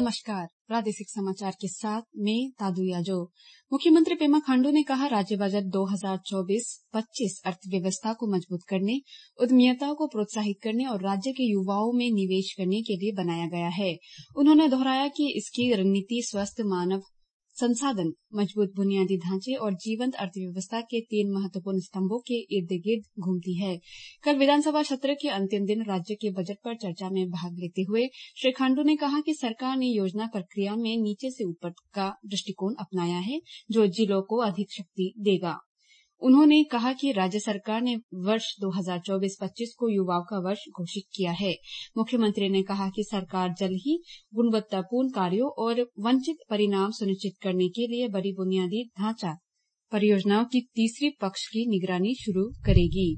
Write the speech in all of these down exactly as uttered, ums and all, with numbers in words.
नमस्कार। प्रादेशिक समाचार के साथ मैं तादू याजो। मुख्यमंत्री पेमा खांडू ने कहा, राज्य बजट दो हज़ार चौबीस पच्चीस अर्थव्यवस्था को मजबूत करने, उद्यमिता को प्रोत्साहित करने और राज्य के युवाओं में निवेश करने के लिए बनाया गया है। उन्होंने दोहराया कि इसकी रणनीति स्वस्थ मानव संसाधन, मजबूत बुनियादी ढांचे और जीवंत अर्थव्यवस्था के तीन महत्वपूर्ण स्तंभों के इर्द गिर्द घूमती है। कल विधानसभा सत्र के अंतिम दिन राज्य के बजट पर चर्चा में भाग लेते हुए श्री खांडू ने कहा कि सरकार ने योजना प्रक्रिया में नीचे से ऊपर का दृष्टिकोण अपनाया है, जो जिलों को अधिक शक्ति देगा। उन्होंने कहा कि राज्य सरकार ने वर्ष दो हज़ार चौबीस पच्चीस को युवाओं का वर्ष घोषित किया है। मुख्यमंत्री ने कहा कि सरकार जल्द ही गुणवत्तापूर्ण कार्यों और वंचित परिणाम सुनिश्चित करने के लिए बड़ी बुनियादी ढांचा परियोजनाओं की तीसरी पक्ष की निगरानी शुरू करेगी।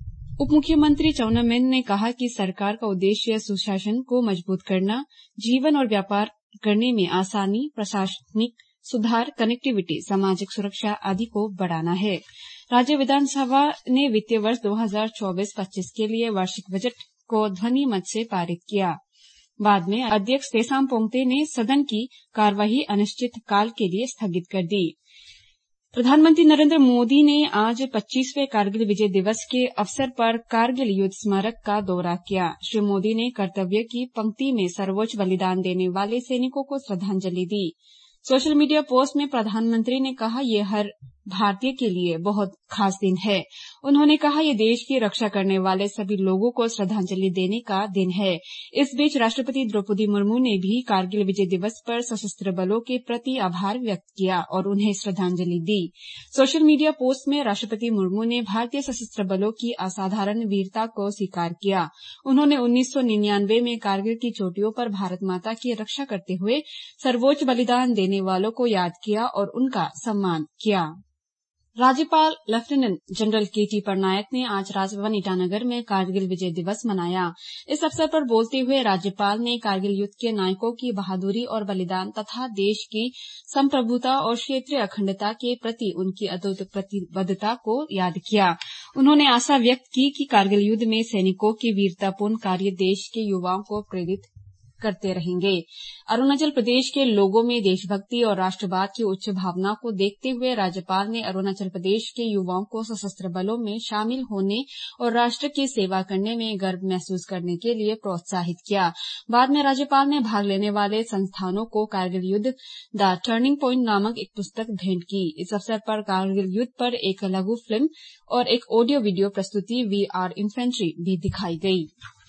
उप मुख्यमंत्री चाउना मेन ने कहा कि सरकार का उद्देश्य सुशासन को मजबूत करना, जीवन और व्यापार करने में आसानी, प्रशासनिक सुधार, कनेक्टिविटी, सामाजिक सुरक्षा आदि को बढ़ाना है। राज्य विधानसभा ने वित्तीय वर्ष दो हज़ार चौबीस पच्चीस के लिए वार्षिक बजट को ध्वनि मत से पारित किया। बाद में अध्यक्ष तेसाम पोंगते ने सदन की कार्यवाही अनिश्चित काल के लिए स्थगित कर दी। प्रधानमंत्री नरेंद्र मोदी ने आज पच्चीसवें कारगिल विजय दिवस के अवसर पर कारगिल युद्ध स्मारक का दौरा किया। श्री मोदी ने कर्तव्य की पंक्ति में सर्वोच्च बलिदान देने वाले सैनिकों को श्रद्धांजलि दी। सोशल मीडिया पोस्ट में प्रधानमंत्री ने कहा, ये हर भारतीय के लिए बहुत खास दिन है। उन्होंने कहा, ये देश की रक्षा करने वाले सभी लोगों को श्रद्धांजलि देने का दिन है। इस बीच राष्ट्रपति द्रौपदी मुर्मू ने भी कारगिल विजय दिवस पर सशस्त्र बलों के प्रति आभार व्यक्त किया और उन्हें श्रद्धांजलि दी। सोशल मीडिया पोस्ट में राष्ट्रपति मुर्मू ने भारतीय सशस्त्र बलों की असाधारण वीरता को स्वीकार किया। उन्होंने उन्नीस सौ निन्यानवे में कारगिल की चोटियों पर भारत माता की रक्षा करते हुए सर्वोच्च बलिदान देने वालों को याद किया और उनका सम्मान किया। राज्यपाल lieutenant general K T Patnaik ने आज राजभवन ईटानगर में कारगिल विजय दिवस मनाया। इस अवसर पर बोलते हुए राज्यपाल ने कारगिल युद्ध के नायकों की बहादुरी और बलिदान तथा देश की संप्रभुता और क्षेत्रीय अखंडता के प्रति उनकी अटूट प्रतिबद्धता को याद किया। उन्होंने आशा व्यक्त की कि कारगिल युद्ध में सैनिकों के वीरतापूर्ण कार्य देश के युवाओं को प्रेरित करते रहेंगे। अरुणाचल प्रदेश के लोगों में देशभक्ति और राष्ट्रवाद की उच्च भावना को देखते हुए राज्यपाल ने अरुणाचल प्रदेश के युवाओं को सशस्त्र बलों में शामिल होने और राष्ट्र की सेवा करने में गर्व महसूस करने के लिए प्रोत्साहित किया। बाद में राज्यपाल ने भाग लेने वाले संस्थानों को कारगिल युद्ध द टर्निंग पॉइंट नामक एक पुस्तक भेंट की। इस अवसर पर कारगिल युद्ध पर एक लघु फिल्म और एक ऑडियो वीडियो प्रस्तुति वी आर इन्फेंट्री भी दिखाई गई।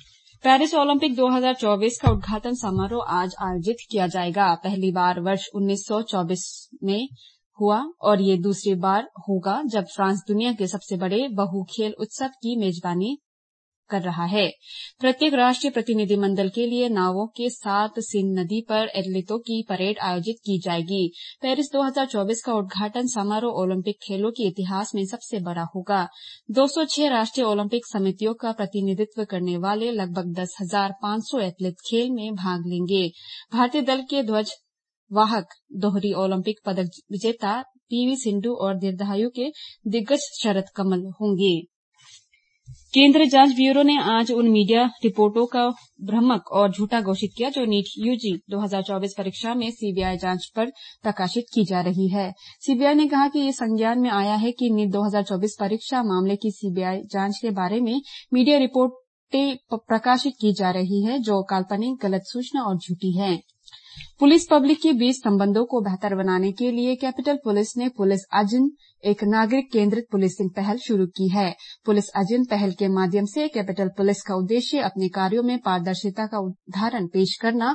पेरिस ओलंपिक दो हज़ार चौबीस का उद्घाटन समारोह आज आयोजित किया जाएगा। पहली बार वर्ष उन्नीस सौ चौबीस में हुआ और ये दूसरी बार होगा जब फ्रांस दुनिया के सबसे बड़े बहु खेल उत्सव की मेजबानी कर रहा है। प्रत्येक राष्ट्रीय प्रतिनिधिमंडल के लिए नावों के साथ सीन नदी पर एथलीटों की परेड आयोजित की जाएगी। पेरिस दो हज़ार चौबीस का उद्घाटन समारोह ओलंपिक खेलों के इतिहास में सबसे बड़ा होगा। दो सौ छह राष्ट्रीय ओलंपिक समितियों का प्रतिनिधित्व करने वाले लगभग दस हजार पांच सौ एथलीट खेल में भाग लेंगे। भारतीय दल के ध्वज वाहक दोहरी ओलंपिक पदक विजेता पीवी सिंधु और दीर्घायु के दिग्गज शरद कमल होंगे। केंद्रीय जांच ब्यूरो ने आज उन मीडिया रिपोर्टों का भ्रामक और झूठा घोषित किया जो नीट यूजी दो हज़ार चौबीस परीक्षा में सीबीआई जांच पर प्रकाशित की जा रही है। सीबीआई ने कहा कि ये संज्ञान में आया है कि नीट दो हज़ार चौबीस परीक्षा मामले की सीबीआई जांच के बारे में मीडिया रिपोर्टें प्रकाशित की जा रही है जो काल्पनिक, गलत सूचना और झूठी है। पुलिस पब्लिक के बीच संबंधों को बेहतर बनाने के लिए कैपिटल पुलिस ने पुलिस अजिन एक नागरिक केंद्रित पुलिसिंग पहल शुरू की है। पुलिस अजिन पहल के माध्यम से कैपिटल पुलिस का उद्देश्य अपने कार्यों में पारदर्शिता का उदाहरण पेश करना,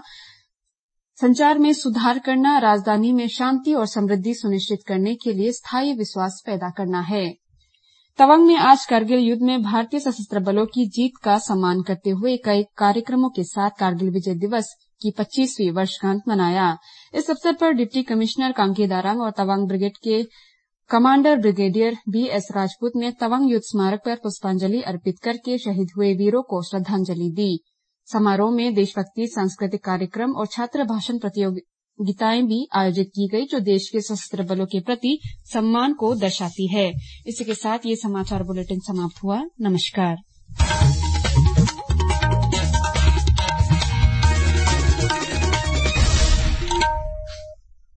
संचार में सुधार करना, राजधानी में शांति और समृद्धि सुनिश्चित करने के लिए स्थायी विश्वास पैदा करना है। तवांग में आज कारगिल युद्ध में भारतीय सशस्त्र बलों की जीत का सम्मान करते हुए कई कार्यक्रमों के साथ कारगिल विजय दिवस की पच्चीसवीं वर्षगांठ मनाया। इस अवसर पर डिप्टी कमिश्नर कांकी दारांग और तवांग ब्रिगेड के commander brigadier B S Rajput ने तवांग युद्ध स्मारक पर पुष्पांजलि अर्पित करके शहीद हुए वीरों को श्रद्धांजलि दी। समारोह में देशभक्ति, सांस्कृतिक कार्यक्रम और छात्र भाषण प्रतियोगिताएं भी आयोजित की गई जो देश के सशस्त्र बलों के प्रति सम्मान को दर्शाती है। इसी के साथ ये समाचार बुलेटिन समाप्त हुआ। नमस्कार।